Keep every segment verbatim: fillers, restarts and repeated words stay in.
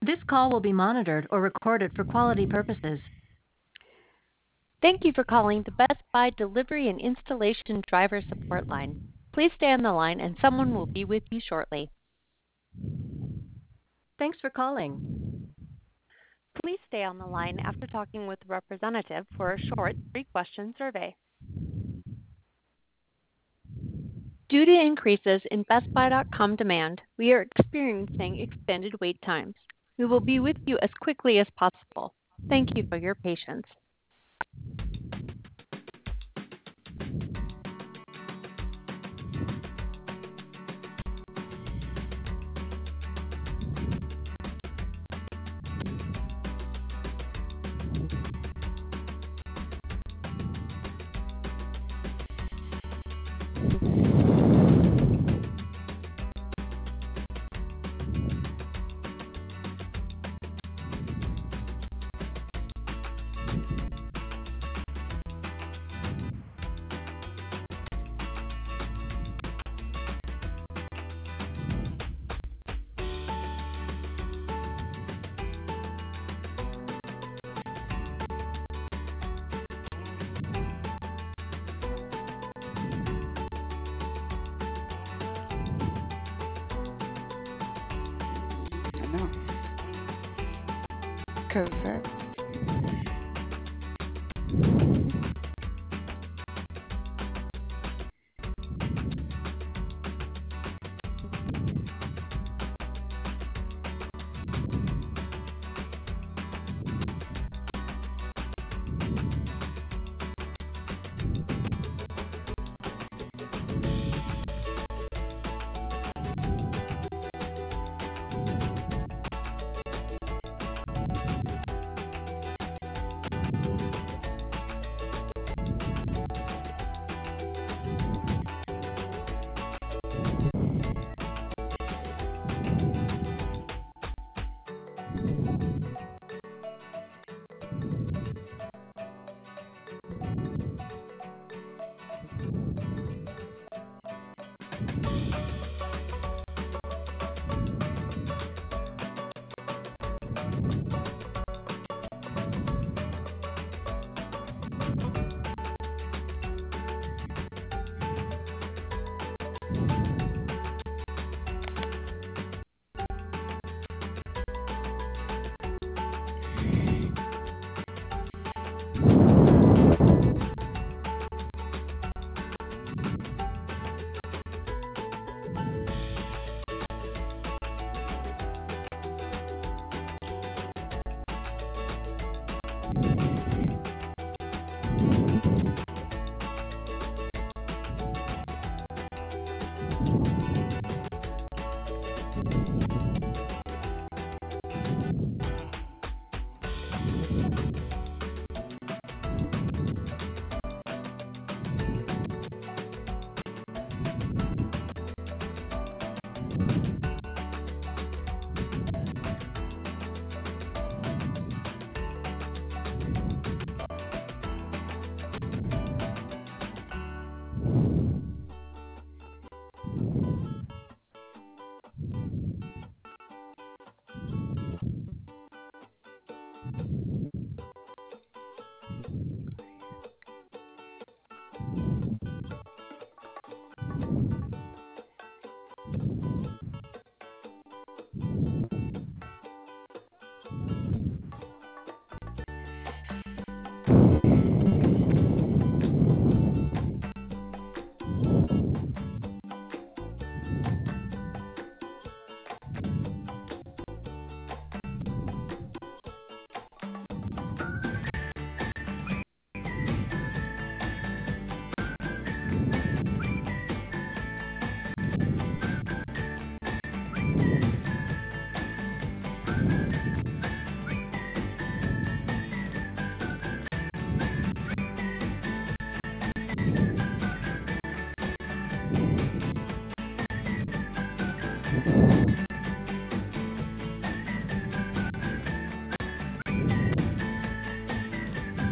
This call will be monitored or recorded for quality purposes. Thank you for calling the Best Buy Delivery and Installation Driver Support Line. Please stay on the line and someone will be with you shortly. Thanks for calling. Please stay on the line after talking with a representative for a short three-question survey. Due to increases in Best Buy dot com demand, we are experiencing extended wait times. We will be with you as quickly as possible. Thank you for your patience. I know. Because that's.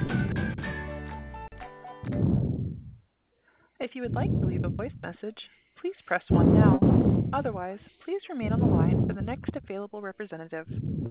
If you would like to leave a voice message, please press one now. Otherwise, please remain on the line for the next available representative.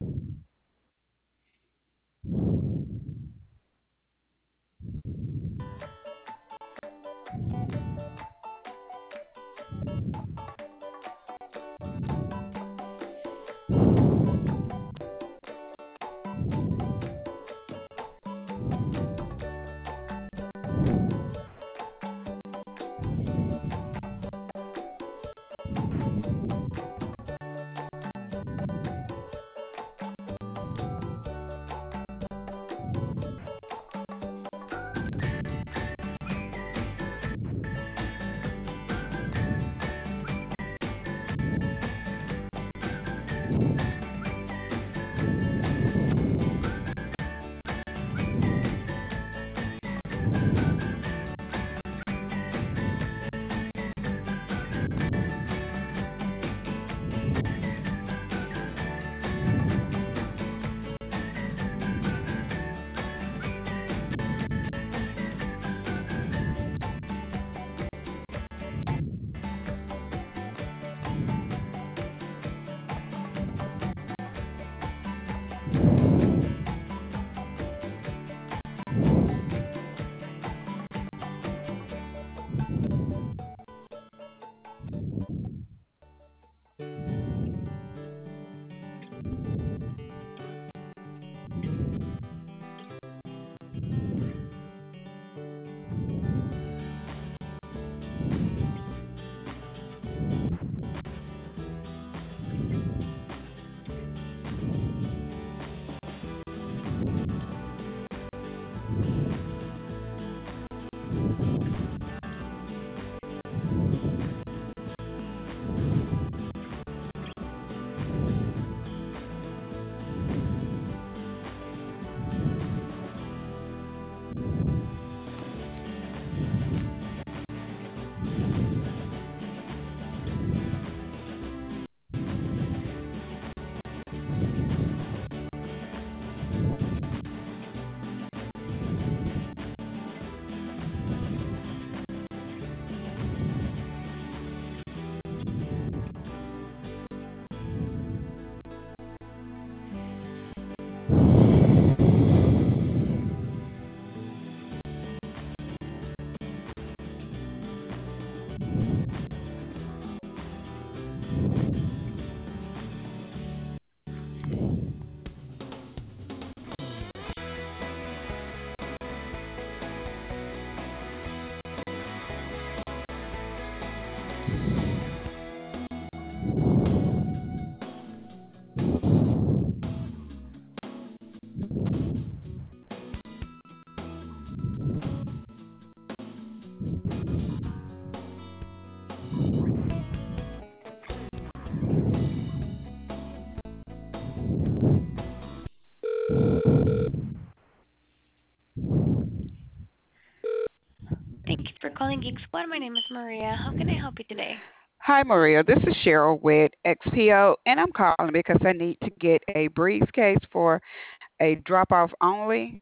Thank you for calling Geek Squad. My name is Maria. How can I help you today? Hi, Maria. This is Cheryl with X P O, and I'm calling because I need to get a briefcase for a drop-off only.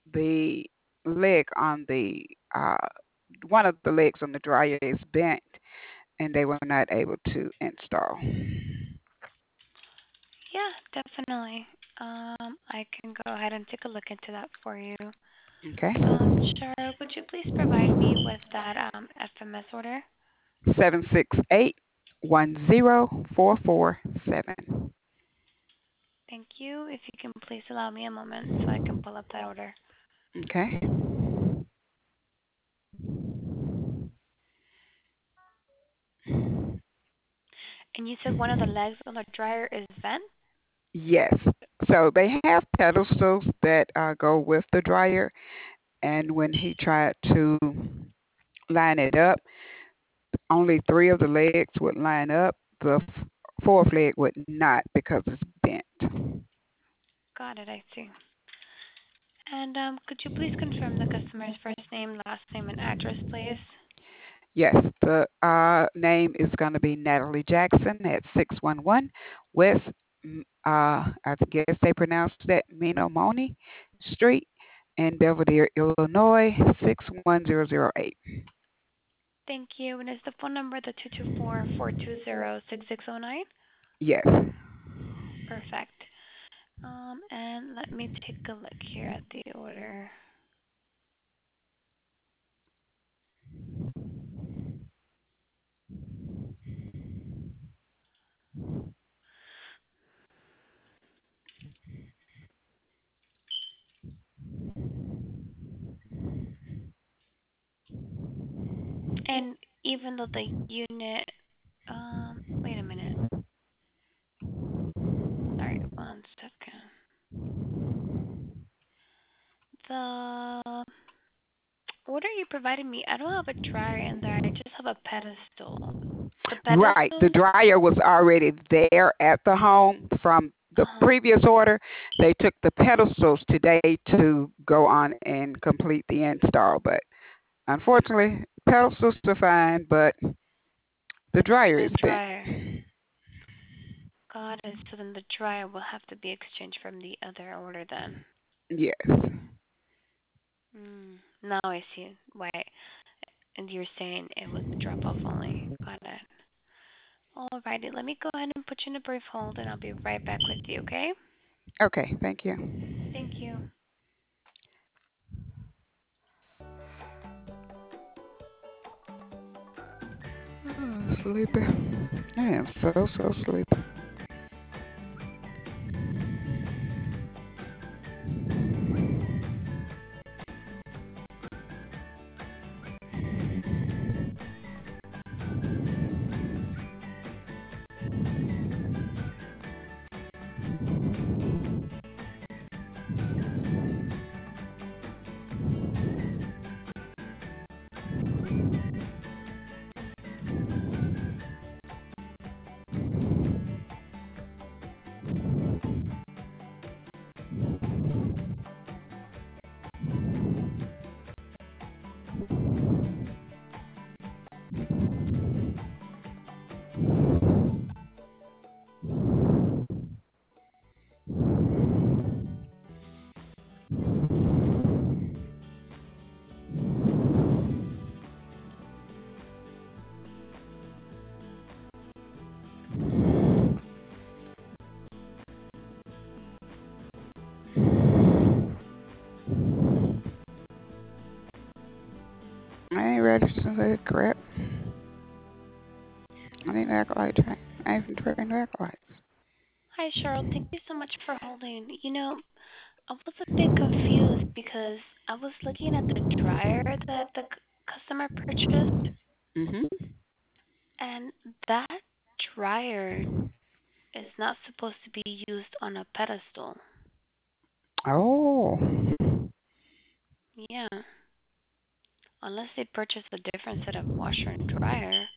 The leg on the uh, one of the legs on the dryer is bent, and they were not able to install. Yeah, definitely. Um, I can go ahead and take a look into that for you. Okay. Um, Cheryl, would you please provide me with that um, F M S order? Seven six eight one zero four four seven. Thank you. If you can please allow me a moment so I can pull up that order. Okay. And you said one of the legs on the dryer is bent? Yes. So they have pedestals that uh, go with the dryer, and when he tried to line it up, only three of the legs would line up. The f- fourth leg would not because it's bent. Got it, I see. And um, could you please confirm the customer's first name, last name, and address, please? Yes, the uh, name is going to be Natalie Jackson at six one one West, mm, uh, I guess they pronounced that Menomonee Street in Belvedere, Illinois, six one zero zero eight. Thank you. And is the phone number the two two four, four two zero, six six zero nine? Yes. Perfect. Um, and let me take a look here at the order. And even though the unit, um, wait a minute. Sorry, one second. The order you provided me, I don't have a dryer in there. I just have a pedestal. The Right. The pedestal? dryer was already there at the home from the Uh-huh. previous order. They took the pedestals today to go on and complete the install, but unfortunately, pedestals are fine, but the It's dryer the is bent. dryer. Got it. So then the dryer will have to be exchanged from the other order then. Yes. Mm. Now I see why. And you're saying it was drop off only. Got it. Alrighty, let me go ahead and put you in a brief hold and I'll be right back with you, okay? Okay, thank you. Thank you. Oh, sleepy. I am so, so sleepy. I ain't ready to say crap. I need acolyte train. I ain't trained acolytes. Hi, Cheryl. Thank you so much for holding. You know, I was a bit confused because I was looking at the dryer that the c- customer purchased, Mhm. and that dryer is not supposed to be used on a pedestal. Oh. Yeah, unless they purchase a different set of washer and dryer.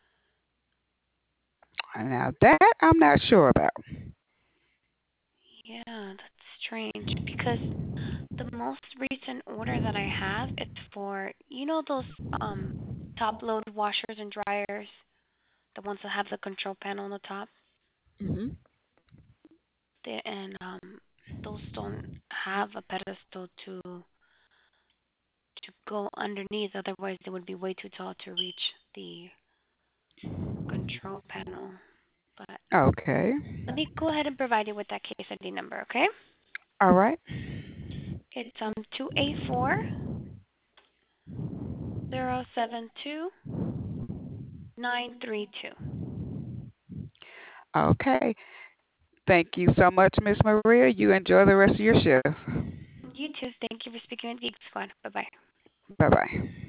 Now that I'm not sure about. Yeah, that's strange because the most recent order that I have, it's for, you know, those um top load washers and dryers, the ones that have the control panel on the top. Mhm. They, and um those don't have a pedestal to to go underneath. Otherwise, they would be way too tall to reach the control panel. But Okay. let me go ahead and provide you with that case I D number, okay? All right. It's um two eight four zero seven two nine three two. Okay. Thank you so much, Miss Maria. You enjoy the rest of your shift. You too. Thank you for speaking with Geek Squad. Bye bye. Bye bye.